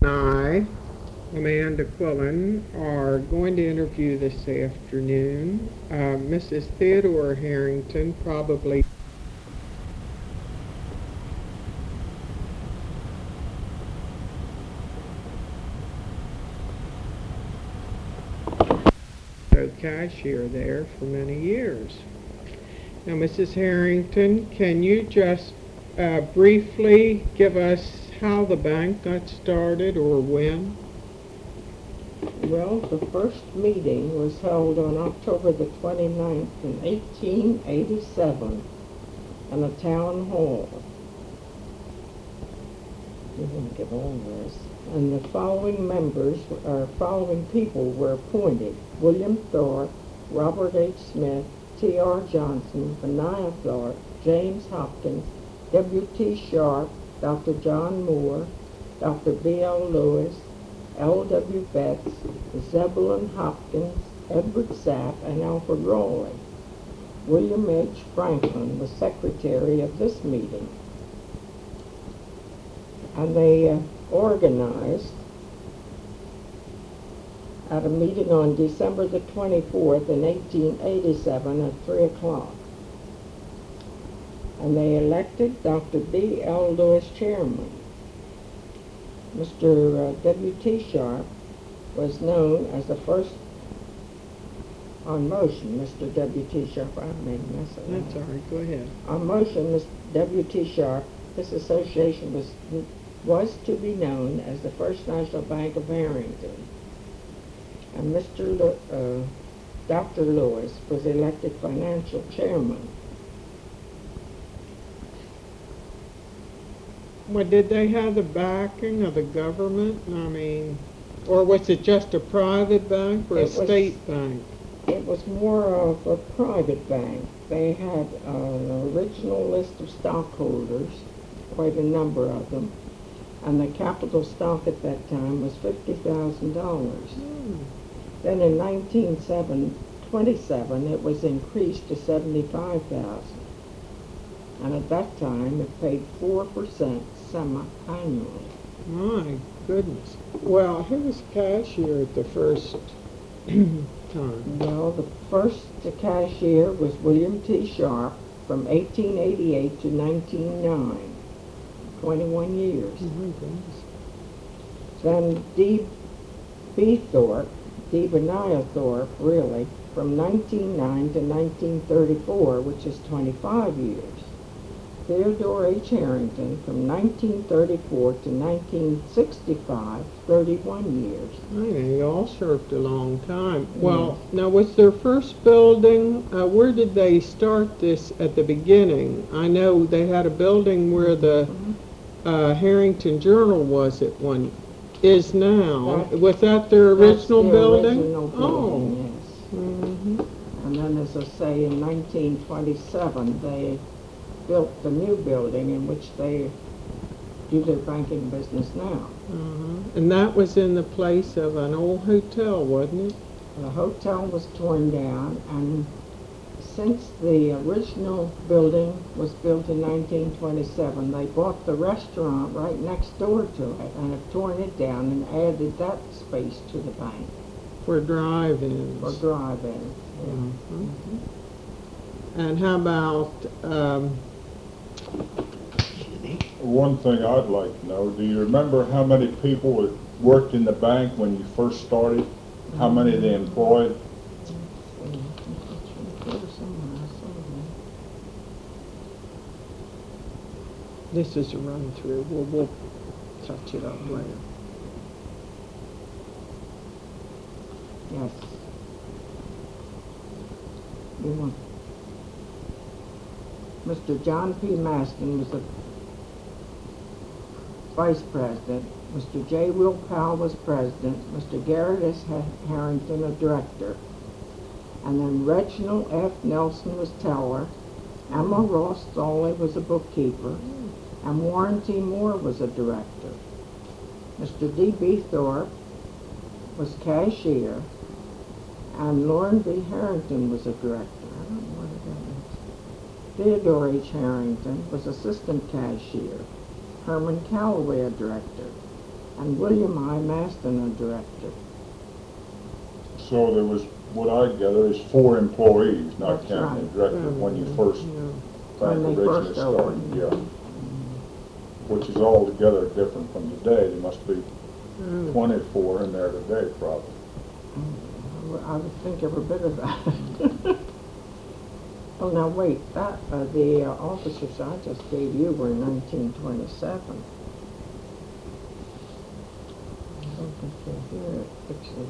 I, Amanda Quillen, are going to interview this afternoon Mrs. Theodore Harrington, probably cashier there for many years. Now, Mrs. Harrington, can you just briefly give us how the bank got started or when? Well, the first meeting was held on October the 29th in 1887 in a town hall. We're going to get all this. And the following people were appointed: William Thorpe, Robert H. Smith, T.R. Johnson, Benaiah Thorpe, James Hopkins, W.T. Sharp, Dr. John Moore, Dr. B.L. Lewis, L.W. Betts, Zebulon Hopkins, Edward Sapp, and Alfred Raleigh. William H. Franklin was secretary of this meeting. And they organized at a meeting on December the 24th in 1887 at 3 o'clock. And they elected Dr. B.L. Lewis chairman. Mr. W.T. Sharp was known as the first, on motion, Mr. W.T. Sharp, I made a mess of that. That's all right, go ahead. On motion, Mr. W.T. Sharp, this association was to be known as the First National Bank of Harrington. And Dr. Lewis was elected financial chairman. Well, did they have the backing of the government? I mean, or was it just a private bank or a state bank? It was more of a private bank. They had an original list of stockholders, quite a number of them, and the capital stock at that time was $50,000. Then in 1927, it was increased to $75,000. And at that time, it paid 4% semi-annually. My goodness. Well, who was cashier at the first time? Well, the first cashier was William T. Sharp from 1888 to 1909, 21 years. Oh, my goodness. Then Benaiah Thorpe, really, from 1909 to 1934, which is 25 years. Theodore H. Harrington from 1934 to 1965, 31 years. I know, you all served a long time. Well, now was their first building, where did they start this at the beginning? I know they had a building where the Harrington Journal was at one, is now. Was that their original building? Original building, yes. Mm-hmm. And then, as I say, in 1927, they built the new building in which they do their banking business now. And that was in the place of an old hotel, wasn't it? The hotel was torn down, and since the original building was built in 1927, they bought the restaurant right next door to it and have torn it down and added that space to the bank. For drive-ins. For drive-ins, yeah. Mm-hmm. And how about, one thing I'd like to know, do you remember how many people worked in the bank when you first started? How many they employed? this is a run-through, we'll touch it up later. Yes. You want Mr. John P. Maston was the vice president. Mr. J. Will Powell was president. Mr. Garrett S. Harrington, a director. And then Reginald F. Nelson was teller. Emma Ross Thawley was a bookkeeper. And Warren T. Moore was a director. Mr. D. B. Thorpe was cashier. And Lauren B. Harrington was a director. I don't know what that is. Theodore H. Harrington was assistant cashier. Herman Calloway, a director. and William I. Maston, a director. So there was, what I gather is 4 employees, not That's counting the right. director, when you first, Yeah. bank When they originally first started, opened. yeah. Which is altogether different from today. There must be Oh. 24 in there today, probably. I would think every bit of that. Oh, now wait, the officers I just gave you were in 1927. I don't think they're here, actually.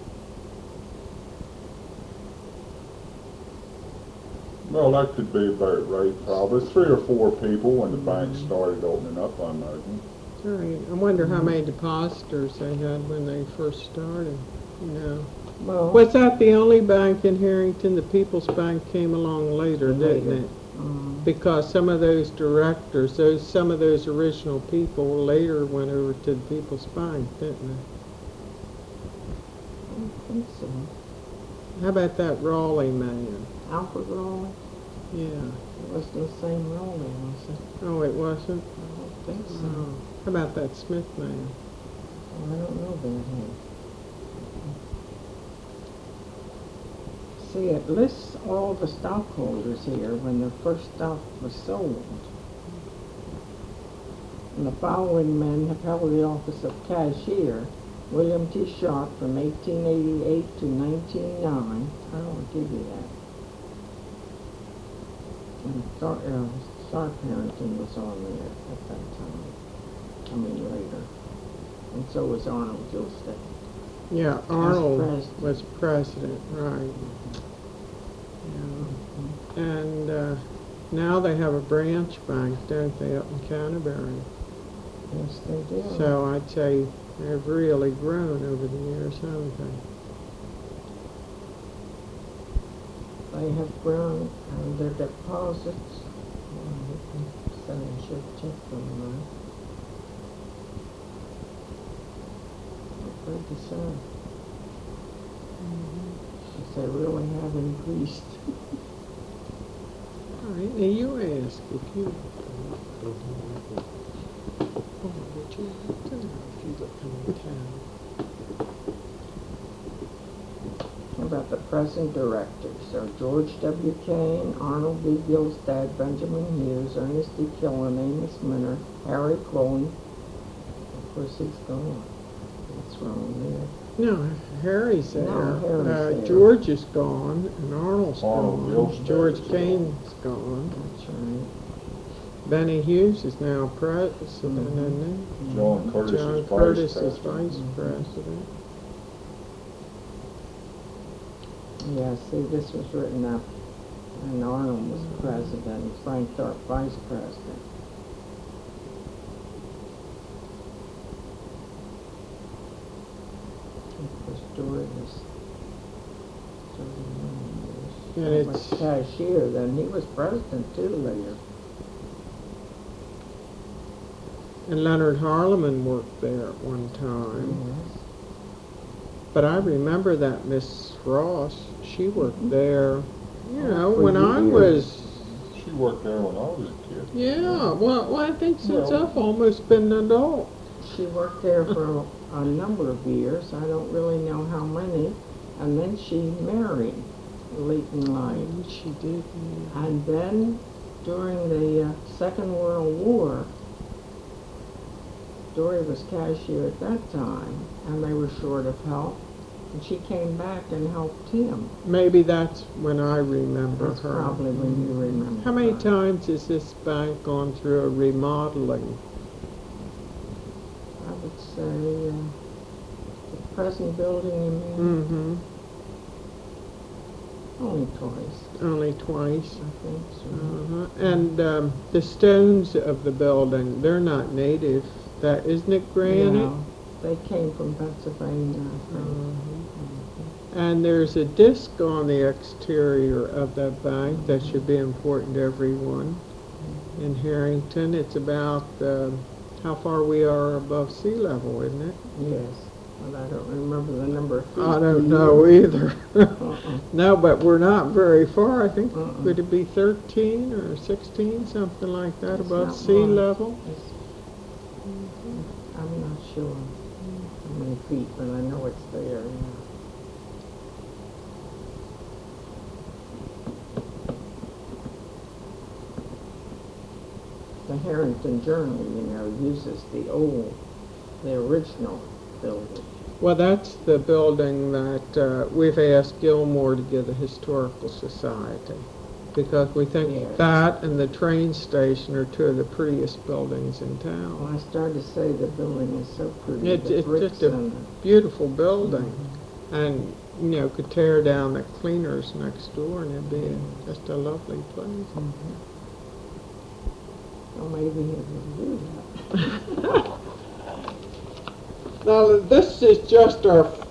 Well, that could be about right, probably. 3 or 4 people when the bank started opening up, I imagine. All right. I wonder how many depositors they had when they first started, you know. Well, Was that the only bank in Harrington? The People's Bank came along later, didn't Later. it? um, Because some of those directors, some of those original people later went over to the People's Bank, didn't they? I don't think so. How about that Raleigh man? Alfred Raleigh? Yeah. It wasn't the same Raleigh, was it? Oh, it wasn't? I don't think so. Oh. How about that Smith man? Oh, I don't know about him. See, it lists all the stockholders here when the first stock was sold. And the following men have held the office of cashier: William T. Sharp from 1888 to 1909. I don't give you that. And Sharp Harrington was on there at that time. I mean later. And so was Arnold Gilstead. Yeah, Arnold president. was president, right. Yeah. And now they have a branch bank, don't they, up in Canterbury? Yes, they did. So I'd say they've really grown over the years, haven't they? They have grown, and their deposits, Sally should check them, right? I'm afraid to say. Because they really have increased. All right, now you ask if you... Oh, would you like to know if you look in town? What about the present directors? So George W. Kane, Arnold B. Gilstad, Benjamin Hughes, Ernest D. Killen, Amos Minner, Harry Clone. Of course, he's gone. What's wrong there? No, Harry's there. No, Harry's there. George is gone, and Arnold's Arnold gone. Gilstad George is gone. Kane's gone. That's right. Benny Hughes is now president, isn't he? John Curtis John is Curtis vice is president. vice president. Yeah, see, this was written up, and Arnold was president, and Frank Tharp vice president. Of course, Dory was 39 years. And He was it's- cashier then. He was president too later. And Leonard Harleman worked there at one time. Yes. But I remember that Miss Ross, she worked there, you know, For when I years. was, She worked there when I was a kid. yeah, well, I think since Yeah. I've almost been an adult. She worked there for a number of years. I don't really know how many. And then she married late in life. She did, yeah. And then during the Second World War, Dory was cashier at that time, and they were short of help. And she came back and helped him. Maybe that's when I remember That's her. probably when you remember. How many her. times has this bank gone through a remodeling? I would say the present building, you mean? Mm-hmm. Only twice, Only twice. I think so. Uh-huh. And the stones of the building, they're not native. That isn't it granite? No, they came from Pennsylvania, I think. Uh-huh. And there's a disc on the exterior of that bank that should be important to everyone in Harrington. It's about how far we are above sea level, isn't it? Yes, but I don't remember the number of feet. I don't know either. Uh-uh. No, but we're not very far. I think, Uh-uh. would it be 13 or 16, something like that, It's above not sea much. level? I'm not sure how many feet, but I know it's there, yeah. The Harrington Journal, uses the original building. Well, that's the building that we've asked Gilmore to give the Historical Society, because we think Yes. that and the train station are two of the prettiest buildings in Well, town. I started to say the building is so pretty, It's the just bricks a and beautiful building, and, could tear down the cleaners next door and it'd be just a lovely place. well, maybe he will do that. Now, this is just our